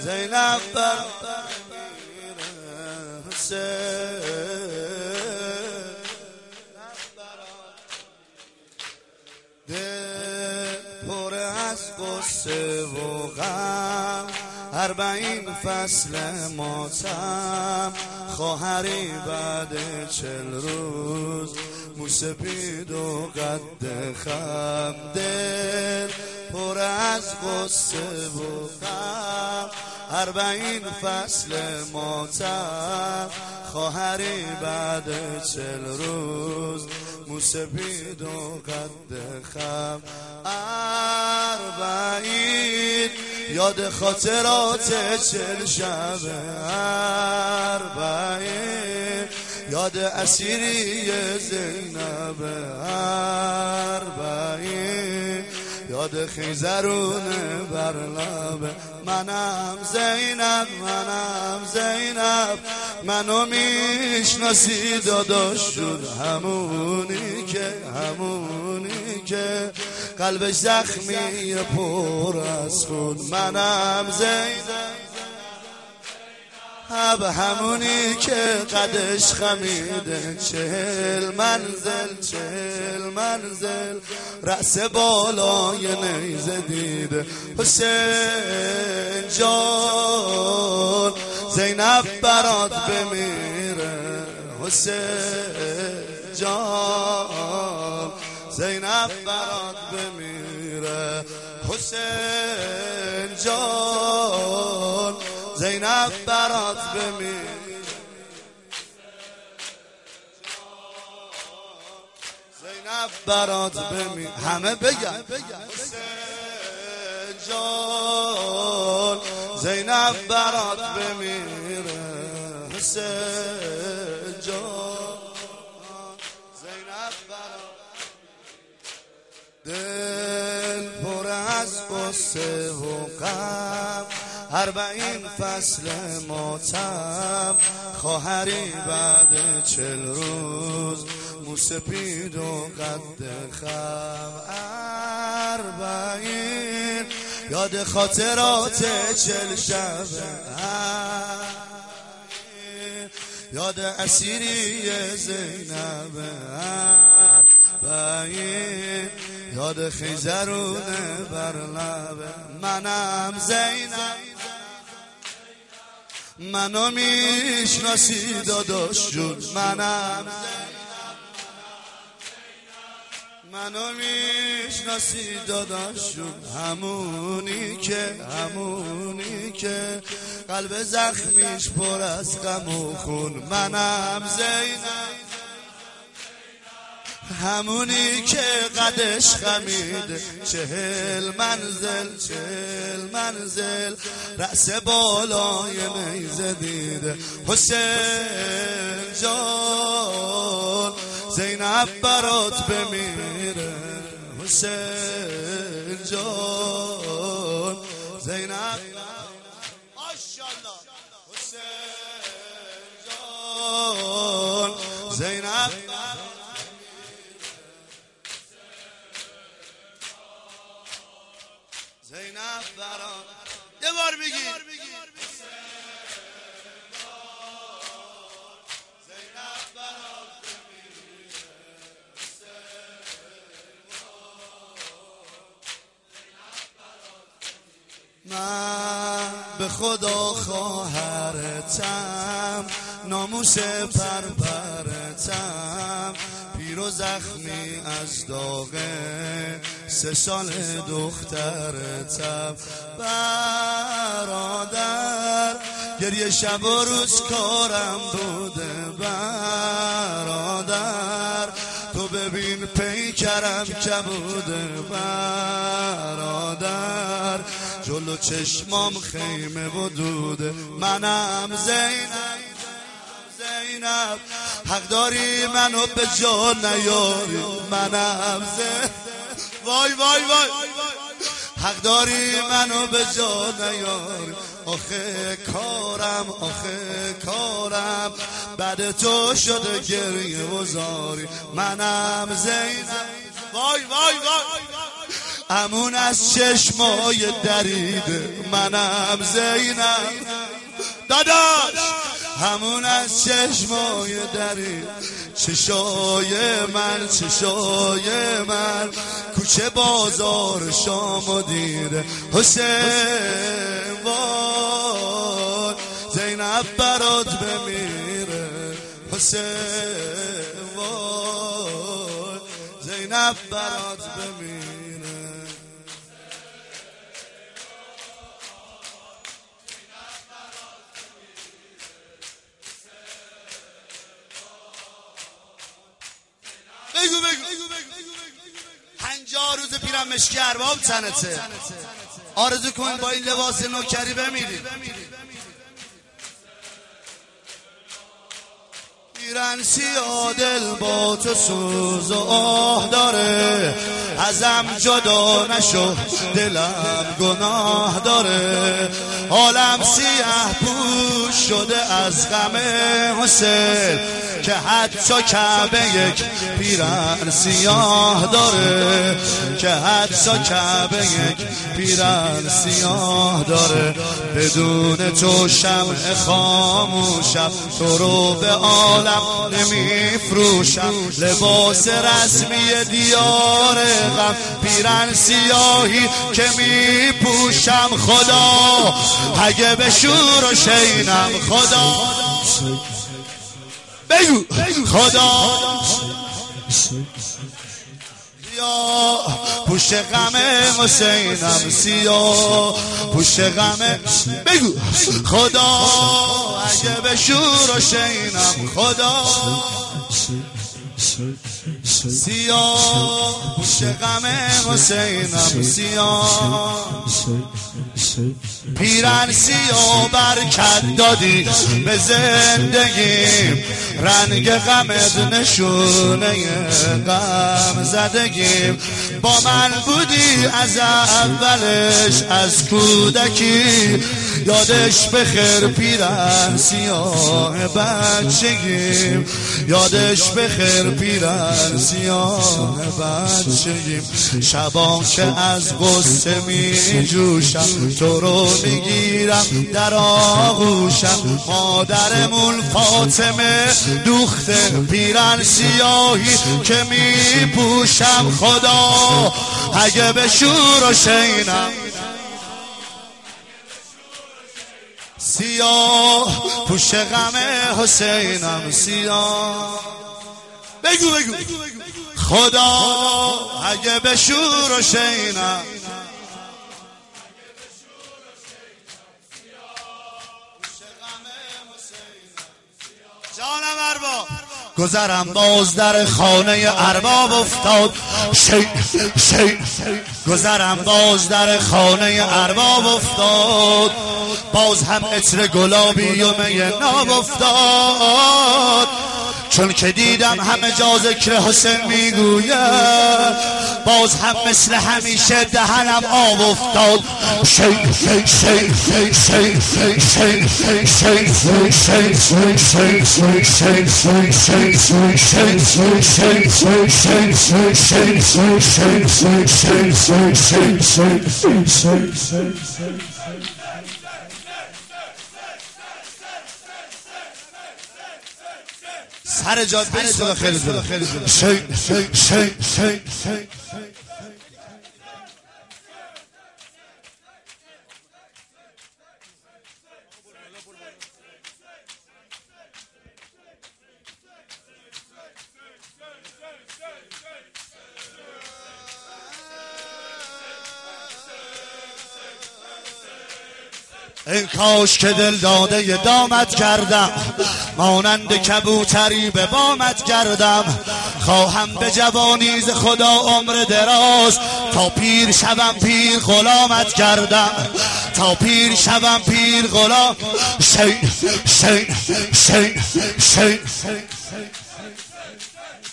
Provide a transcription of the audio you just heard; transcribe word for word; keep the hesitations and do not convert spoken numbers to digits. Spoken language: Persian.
زینب بر امیر حسین دل پر از غصه و غم اربعین فصل ماتم خواهری بعد چل روز موسپید و قد خم دل پر از غصه و غم اربعین فصل ماتم خواهری بعد چل روز موسپید و قد خم اربعین یاد خاطرات چل شب اربعین یاد اسیری زینب اربعین یاد خیزرون بر لب منم زینب منم زینب منو میشناسی داداش شد همونی که همونی که قلبش زخمی پر از خون منم زینب هب همونی که قدش خمیده چهل منزل چهل منزل رأس بالای نیزه دیده حسین جان زینب برات بمیره حسین جان زینب برات بمیره حسین جان زینب برات بمیره زینب برات بمیره همه بگن حسین جان زینب برات بمیره حسین جان زینب برات دل پر از غصه و غم اربعین فصل ماتم خواهری بعد چل روز موسپید و قد خم اربعین یاد خاطرات چل شب یاد اسیری زینب اربعین یاد خیزرون بر لب منم زینب منو میشناسی داداش جون منم منو میشناسی داداش جون همونی که همونی که قلب زخمیش پر از غم و خون منم زینب همونی که قدش خمیده چهل منزل چهل منزل رأس بالای نیزه دیده حسین جان زینب برات بمیره حسین جان زینب ماشاءالله حسین جان زینب زینب برات یه بار بگی زینب برات من به خدا خواهرتم ناموس پرپرتم پیر و زخمی از داغه سه سال دخترتم برادر گریه شب و روز کارم بوده برادر تو ببین پیکرم کبوده برادر جلو چشمام خیمه و دوده منم زینب زینب حق داری منو به جا نیاری منم زینب وای وای وای حق داری منو به جا نیاری آخه کارم آخه کارم بعد تو شده گریه و زاری منم زینب وای وای وای همون از چشمای دریده منم زینب داداش، همون از چشمای درید چشای من چشای من کوچه بازار شام و دیره حسین وای زینب برات بمیره حسین وای زینب برات بمیره. بگو بگو پنجاه روز پیرم مشکی ارباب تنته، آرزو کن با این لباس نوکری بمیری. پیرن سیاه دل با تو سوز و آه داره، ازم جدا نشو دلم گناه داره، حالم سیاه پوش شده از غم حسین که حتی کعبه یک پیرن سیاه داره، که حتی کعبه یک پیرن سیاه داره. بدون تو شمع خاموشم، تو رو به عالم نمیفروشم، لباس رسمی دیار غم پیرن سیاهی که میپوشم. خدا اگه به شور و شینم، خدا بگو خدا سیاه پوش غم حسینم، سیاه پوش غم بگو خدا اگه به شور و شینم، خدا سیاه پوش غم حسینم، سیاه پیرن سیاه برکت دادی به زندگیم، رنگ غمت نشونه غم زدگیم، با من بودی از اولش از کودکی، یادش بخیر پیرن سیاه بچگیم، یادش بخیر پیرن سیاه بچگیم. شبان که از غصه می جوشم، تو رو میگیرم در آغوشم، مادرمون فاطمه دوخته پیرن سیاهی که می پوشم. خدا اگه به شور و شینم، سیاه پوش غم حسینم، سیاه بگو بگو خدا اگه به شور و شینم، جانم ارباب گذرم باز در خانه ارباب افتاد، شی شی گذرم باز در خانه ارباب افتاد، باز هم عطر گلابی و می ناب افتاد، چون که دیدم همه جا ذکر حسین میگوید، باز هم مثل همیشه دهنم آب افتاد. شی شی شی شی شی شی شی شی شی سر جاد بسیار خیلی زود خیلی زود شی شی شی شی شی این کاش که دل داده ی دامت کردم، مانند کبوتری به بامت کردم، خواهم به جوانی ز خدا عمر دراز، تا پیر شوم پیر غلامت کردم، تا پیر شوم پیر غلام. شی شی شی شی